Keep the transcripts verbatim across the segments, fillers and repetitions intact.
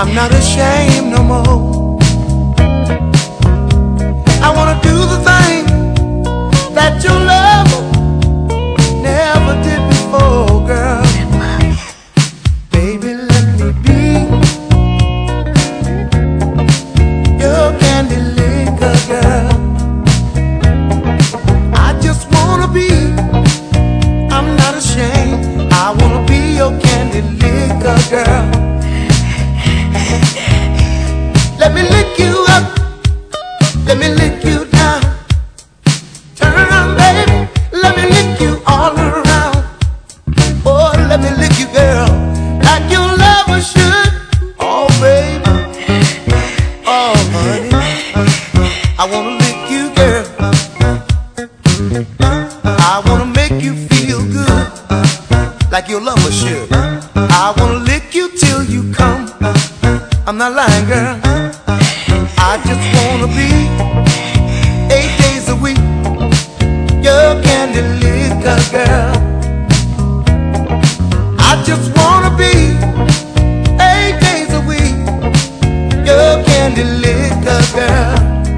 I'm not ashamed no more. I wanna do the thing that your love never did before, girl. Baby, let me be your candy liquor, girl. I just wanna be, I'm not ashamed, I wanna be your candy liquor, girl. Let me lick you up, let me lick you down. Turn around, baby, let me lick you all around. Oh, let me lick you, girl, like your lover should. Oh, baby, oh, honey, I wanna lick you, girl. I wanna make you feel good, like your lover should. I wanna lick you till you come. I'm not lying, girl. I just wanna be eight days a week your candy liquor, girl. I just wanna be eight days a week your candy liquor, girl.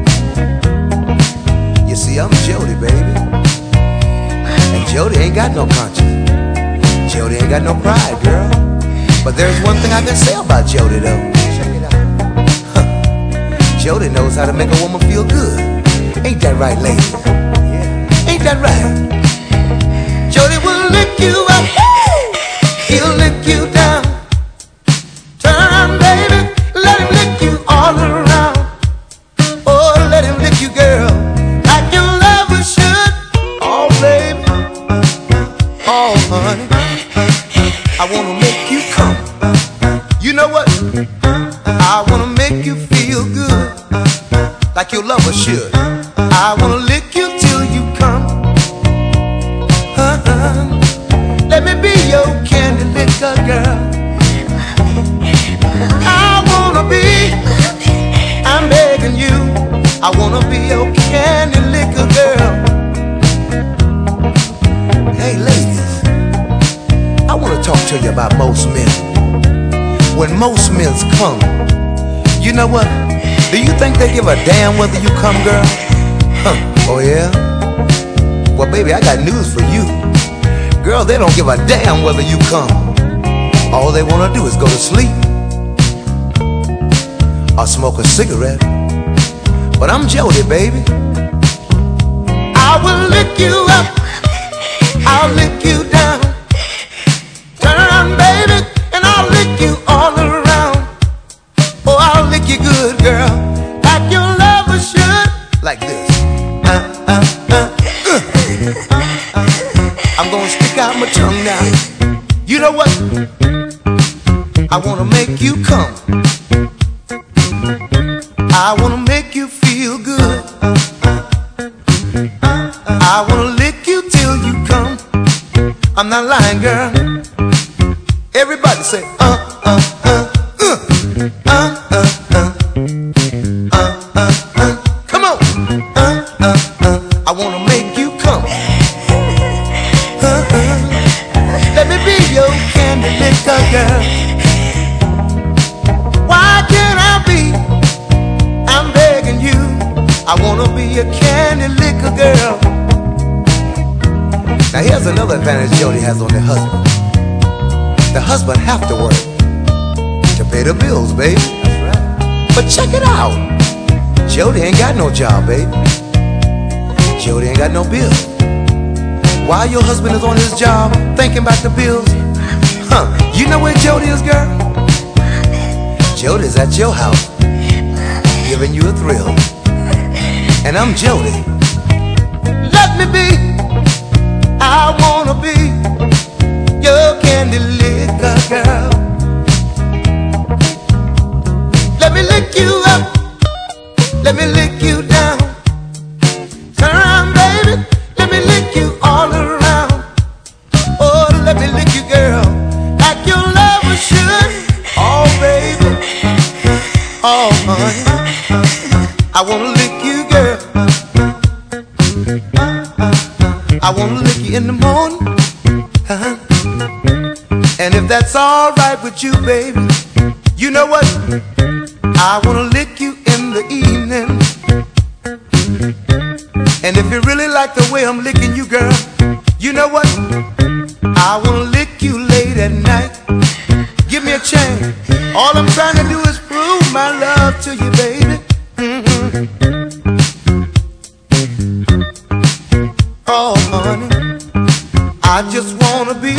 You see, I'm Jody, baby, and Jody ain't got no conscience. Jody ain't got no pride, girl. But there's one thing I can say about Jody, though. Jody knows how to make a woman feel good. Ain't that right, ladies? Ain't that right? Jody will lick you up, he'll lick you down. Turn, baby, let him lick you all around. Oh, let him lick you, girl, like your lover should. Oh, baby, oh, honey, I wanna make you come. You know what? I wanna make you feel good, like your lover should. I wanna lick you till you come. Uh-huh. Let me be your candy liquor, girl. I wanna be, I'm begging you, I wanna be your candy liquor, girl. Hey, ladies, I wanna talk to you about most men. When most men's come, you know what? Do you think they give a damn whether you come, girl? Huh, oh yeah? Well, baby, I got news for you. Girl, they don't give a damn whether you come. All they wanna do is go to sleep or smoke a cigarette. But I'm Jody, baby. I will lick you up, I'll lick you down. Turn around, baby, and I'll lick you all around. Oh, I'll lick you good, girl, like your lover should. Like this. Uh, uh, uh, uh. I'm gonna stick out my tongue now. You know what? I wanna make you come. I wanna make you feel good. I wanna lick you till you come. I'm not lying, girl. Everybody say, uh, uh, uh, uh, uh, uh, uh, uh, uh, uh. Come on, uh, uh, uh. I wanna make you come. Uh, uh. Let me be your candy liquor, girl. Why can't I be? I'm begging you. I wanna be a candy liquor, girl. Now here's another advantage Jody has on the husband. The husband have to work to pay the bills, baby. That's right. But check it out. Jody ain't got no job, baby. Jody ain't got no bills. While your husband is on his job thinking about the bills, huh? You know where Jody is, girl? Jody's at your house, giving you a thrill. And I'm Jody. Let me be. I wanna be your candy liquor, girl. Let me lick you up, let me lick you down. Turn around, baby, let me lick you all around. Oh, let me lick you, girl, like your lover should. Oh, baby, oh, honey, I wanna lick you, girl. I wanna lick you in the morning, uh-huh. And if that's alright with you, baby, You know what? I wanna lick you in the evening. And if you really like the way I'm licking you, girl, you know what? I wanna lick you late at night. Give me a chance. All I'm trying to do is prove my love to you, baby. Mm-hmm. Oh, honey, I just wanna be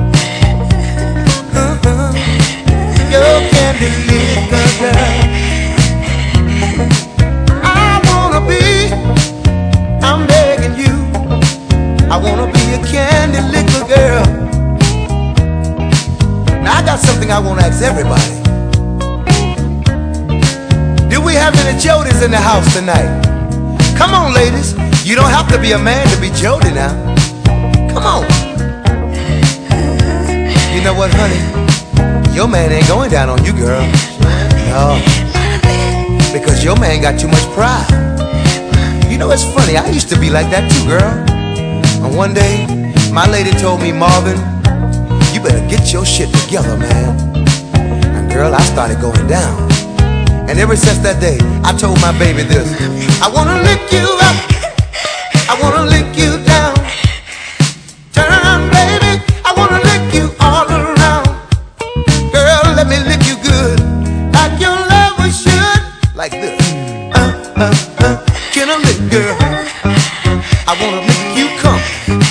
uh-huh, your candy licker girl. I wanna be, I'm begging you, I wanna be a candy licker girl. Now I got something I wanna ask everybody. Do we have any Jodies in the house tonight? Come on, ladies. You don't have to be a man to be Jody now. Come on. You know what, honey? Your man ain't going down on you, girl. No. Because your man got too much pride. You know, it's funny. I used to be like that too, girl. And one day, my lady told me, Marvin, you better get your shit together, man. And girl, I started going down. And ever since that day, I told my baby this: I wanna lick you up, I wanna lick you down. Turn around, baby, I wanna lick you all around. Girl, let me lick you good, like your lover should. Like this. Uh, uh, uh, can I lick, girl? I wanna make you come.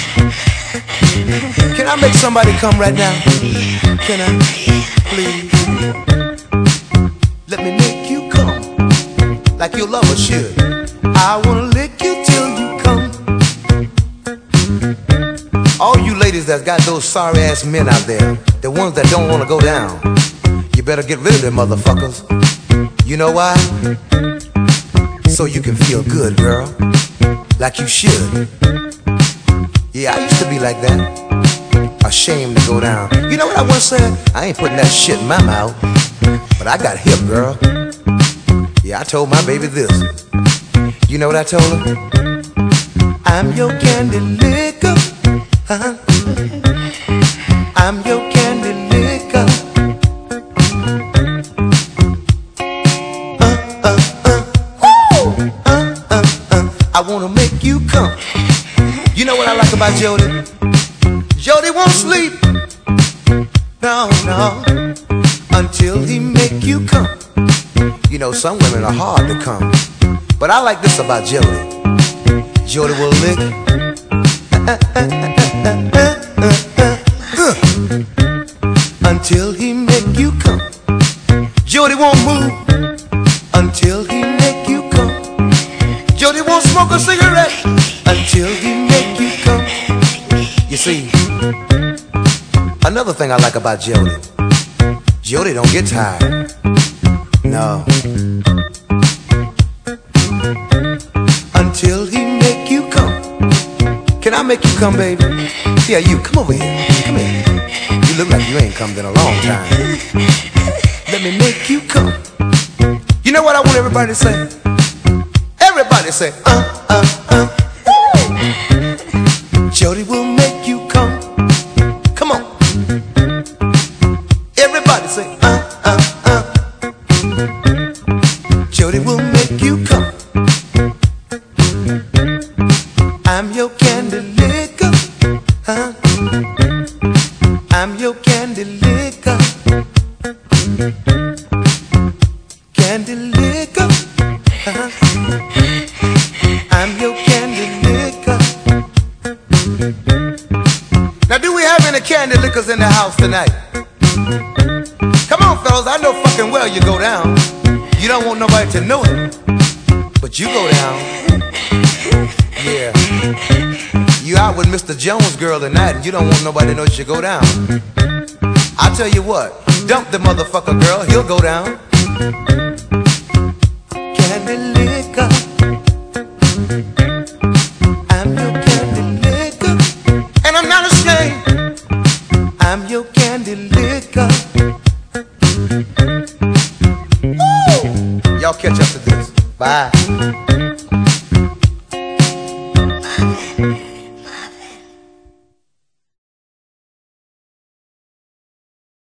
Can I make somebody come right now? Can I, please? Let me make you come, like your lover should. I wanna lick you till you come. All you ladies that's got those sorry ass men out there, the ones that don't wanna go down, you better get rid of them motherfuckers. You know why? So you can feel good, girl, like you should. Yeah, I used to be like that, ashamed to go down. You know what I once said? I ain't putting that shit in my mouth, but I got hip, girl. Yeah, I told my baby this. You know what I told her? I'm your candy licker. Uh-huh. I'm your candy licker. Uh, uh, uh. Woo! Uh, uh, uh. I wanna make you come. You know what I like about Jody? Jody won't sleep. No, no. Until he make you come. You know, some women are hard to come, but I like this about Jody. Jody will lick until he make you come. Jody won't move until he make you come. Jody won't smoke a cigarette until he make you come. You see, another thing I like about Jody, Jody don't get tired. No. Until he make you come. Can I make you come, baby? Yeah, you, come over here. Come here. You look like you ain't come in a long time. Let me make you come. You know what I want everybody to say? Everybody say, uh, uh, uh. Jody will make you come. Come on. Everybody say, uh, uh, uh. Jody will make you come. I'm your candy licker, huh? I'm your candy licker. Candy licker, huh? I'm your candy licker. Now, do we have any candy lickers in the house tonight? Come on, fellas, I know fucking well you go down. You don't want nobody to know it, but you go down. Yeah. You out with Mister Jones' girl tonight, and you don't want nobody to know that you go down. I tell you what, dump the motherfucker, girl, he'll go down. Candy licker, I'm your candy licker, and I'm not ashamed. I'm your candy licker. Woo! Y'all catch up to this. Bye.